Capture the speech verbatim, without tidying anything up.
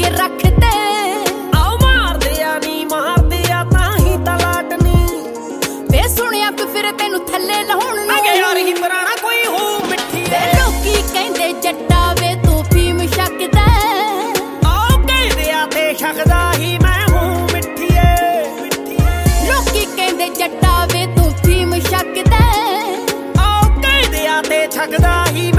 ਕੇ ਰੱਖਦੇ ਆਓ ਮਾਰਦੇ ਆ ਨੀ ਮਾਰਦੇ ਆ ਤਾਂ ਹੀ ਤਾਂ ਲਾਟ ਨੀ ਵੇ ਸੁਣਿਆ ਕੋਈ ਫਿਰ ਤੈਨੂੰ ਥੱਲੇ ਲਾਉਣ ਨੂੰ ਅਗੇ ਯਾਰ ਹੀ ਪੁਰਾਣਾ ਕੋਈ ਹੋ ਮਿੱਠੀ ਵੇ ਲੋਕੀ ਕਹਿੰਦੇ ਜੱਟਾ ਵੇ ਤੂੰ ਫੀਮ ਛਕਦਾ ਆਓ ਕਹਿੰਦੇ ਆ ਤੇ ਛਕਦਾ ਹੀ ਮੈਂ ਹੂੰ ਮਿੱਠੀਏ ਲੋਕੀ ਕਹਿੰਦੇ ਜੱਟਾ ਵੇ ਤੂੰ ਫੀਮ ਛਕਦਾ ਆਓ ਕਹਿੰਦੇ ਆ ਤੇ ਛਕਦਾ ਹੀ